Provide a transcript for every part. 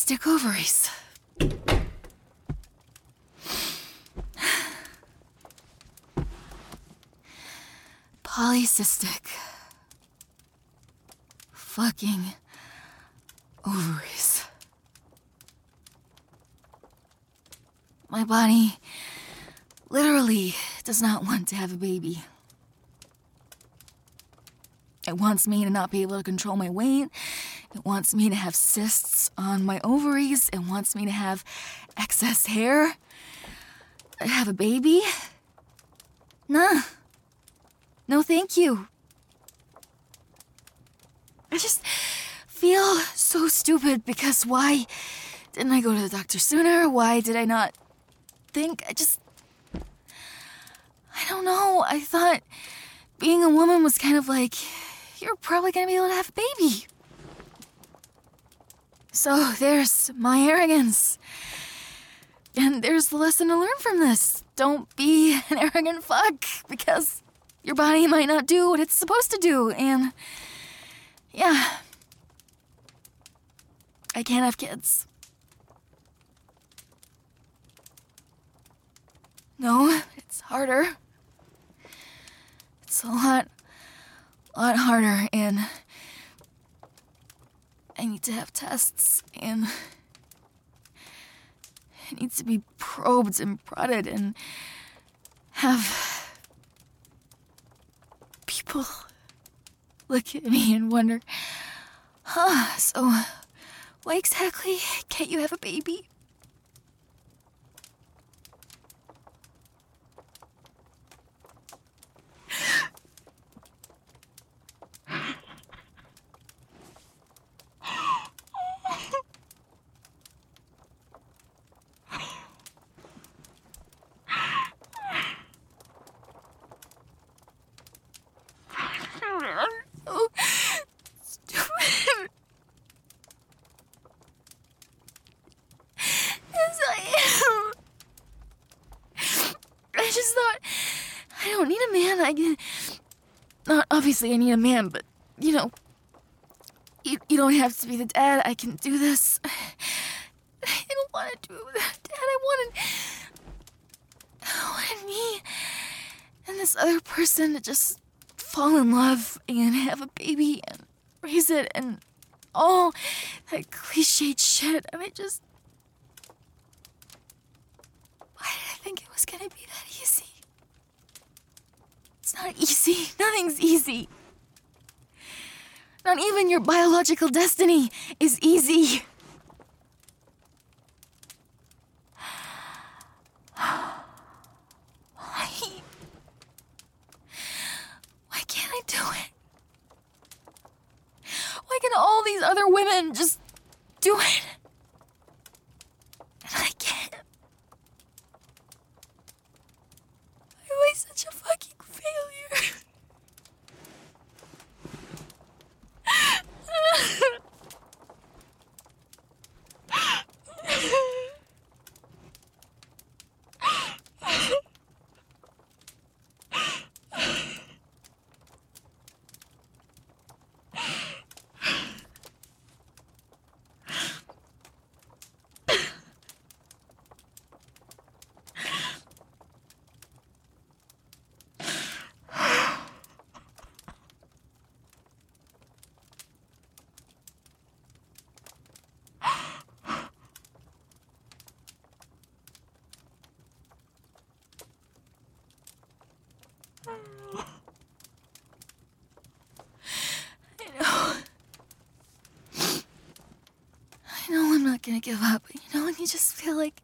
polycystic ovaries. Polycystic fucking ovaries. My body literally does not want to have a baby. It wants me to not be able to control my weight. It wants me to have cysts on my ovaries. It wants me to have excess hair. Have a baby? Nah. No, thank you. I just feel so stupid because why didn't I go to the doctor sooner? Why did I not think? I don't know. I thought being a woman was kind of like, you're probably gonna be able to have a baby. So there's my arrogance. And there's the lesson to learn from this. Don't be an arrogant fuck, because your body might not do what it's supposed to do, and yeah. I can't have kids. No, it's harder. It's a lot harder, and I need to have tests, and it needs to be probed and prodded and have people look at me and wonder, so why exactly can't you have a baby? So stupid. Yes, I am. I just thought, I don't need a man. Obviously I need a man, but, you don't have to be the dad. I can do this. I don't want to do it without dad. I wanted me and this other person to just fall in love and have a baby and raise it and all that cliched shit. And why did I think it was gonna be that easy? It's not easy. Nothing's easy. Not even your biological destiny is easy. Why can't I do it? Why can all these other women just do it? And I can't. Why am I such a fucking failure? I know I'm not gonna give up, and you just feel like,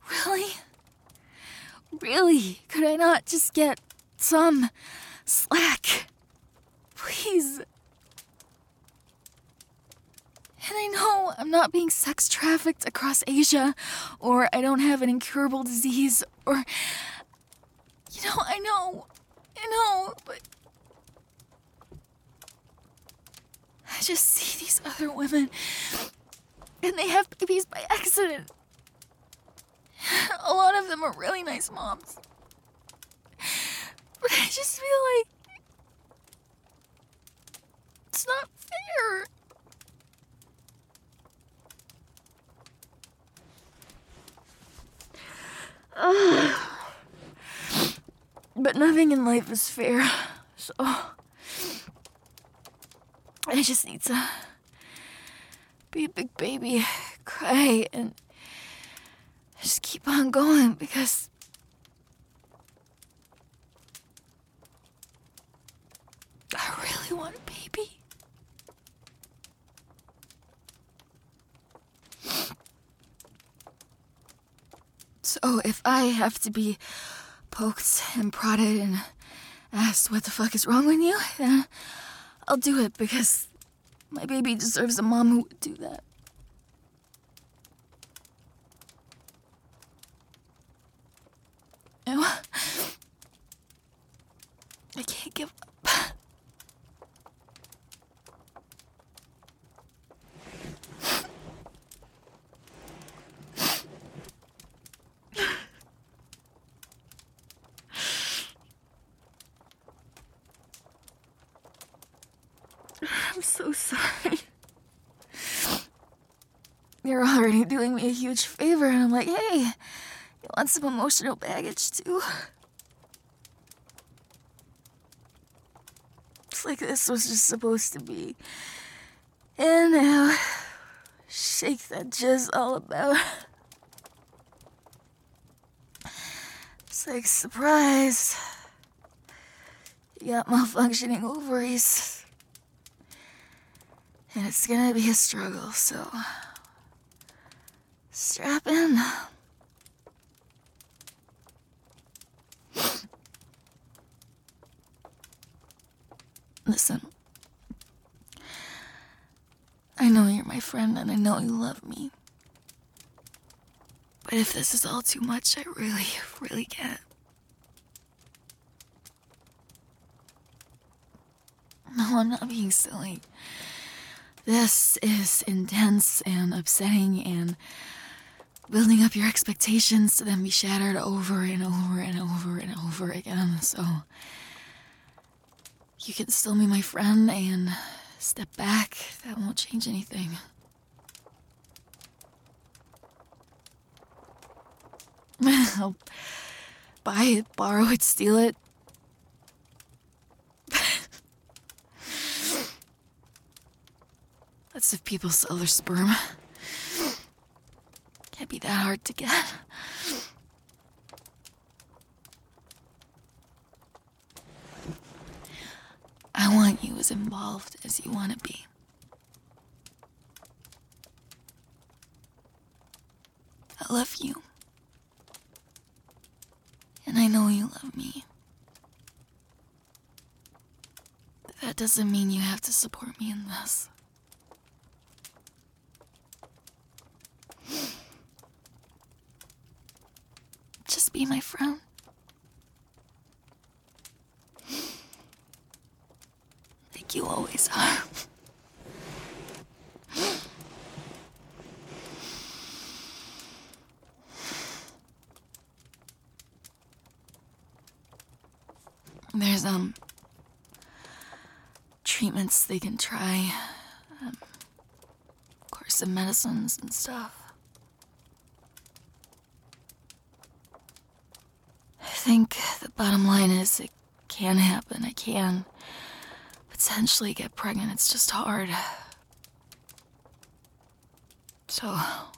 really, could I not just get some slack? Please. And I know I'm not being sex trafficked across Asia, or I don't have an incurable disease, or, I know, but I just see these other women, and they have babies by accident. A lot of them are really nice moms. But I just feel like it's not fair. nothing in life is fair, so I just need to be a big baby, cry, and just keep on going because I really want a baby. So if I have to be poked and prodded and asked what the fuck is wrong with you, then I'll do it because my baby deserves a mom who would do that. No, I can't give up. I'm so sorry. You're already doing me a huge favor, and I'm like, hey, you want some emotional baggage too? It's like this was just supposed to be. And now, shake that jizz all about. It's like, surprise. You got malfunctioning ovaries. And it's gonna be a struggle, so strap in. Listen, I know you're my friend and I know you love me. But if this is all too much, I really can't. No, I'm not being silly. This is intense and upsetting and building up your expectations to then be shattered over and over and over and over again. So you can still be my friend and step back. That won't change anything. I'll buy it, borrow it, steal it. That's if people sell their sperm. Can't be that hard to get. I want you as involved as you want to be. I love you. And I know you love me. But that doesn't mean you have to support me in this. Just be my friend. Like you always are. There's, treatments they can try. Of course, some medicines and stuff. I think the bottom line is it can happen. I can potentially get pregnant. It's just hard. So,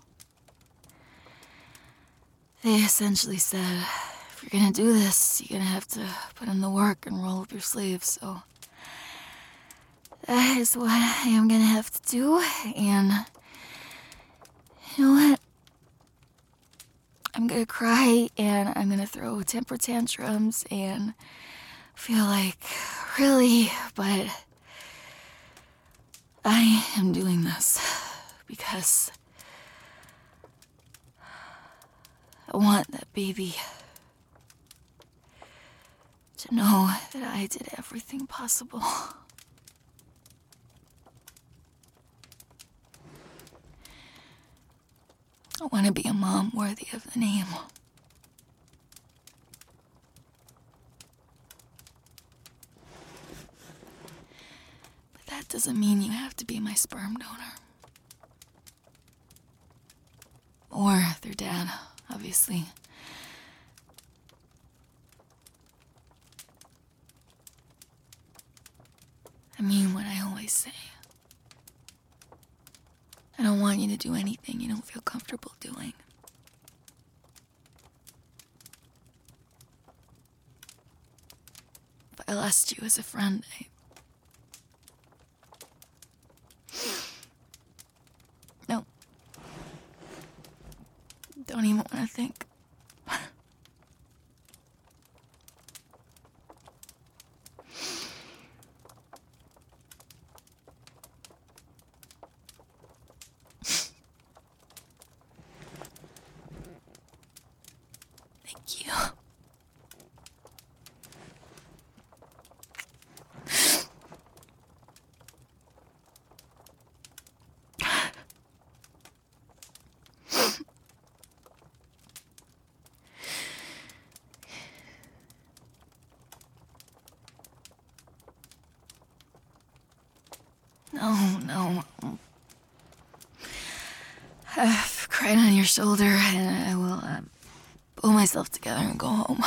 they essentially said, if you're gonna do this, you're gonna have to put in the work and roll up your sleeves, so that is what I am gonna have to do, and you know what? I'm gonna cry, and I'm gonna throw temper tantrums, and feel like, really, but I am doing this because I want that baby to know that I did everything possible. I want to be a mom worthy of the name. But that doesn't mean you have to be my sperm donor. Or their dad, obviously. do anything you don't feel comfortable doing. If I lost you as a friend, No. Don't even want to think. Thank you. No. I've cried on your shoulder, and I will pull myself together and go home.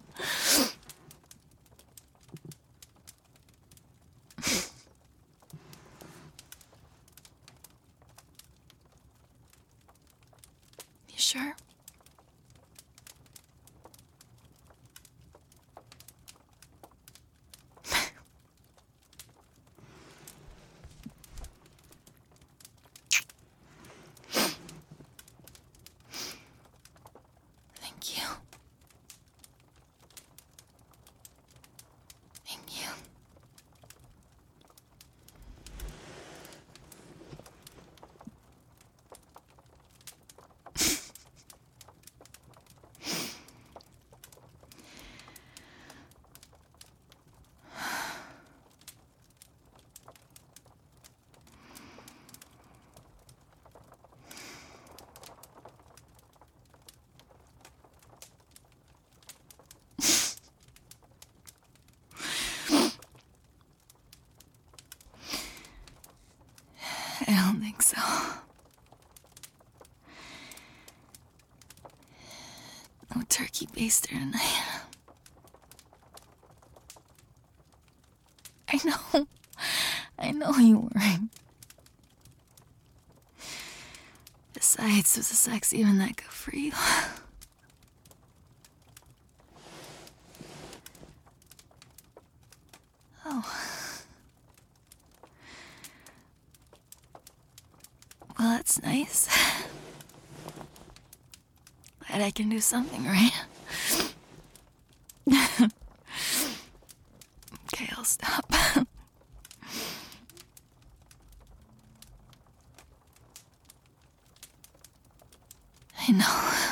You sure? Thank you. Thank you. I don't think so. No turkey baster tonight. I know you weren't. Besides, was the sex even that good for you? Oh. Well, that's nice. Glad I can do something right. Okay, I'll stop. I know.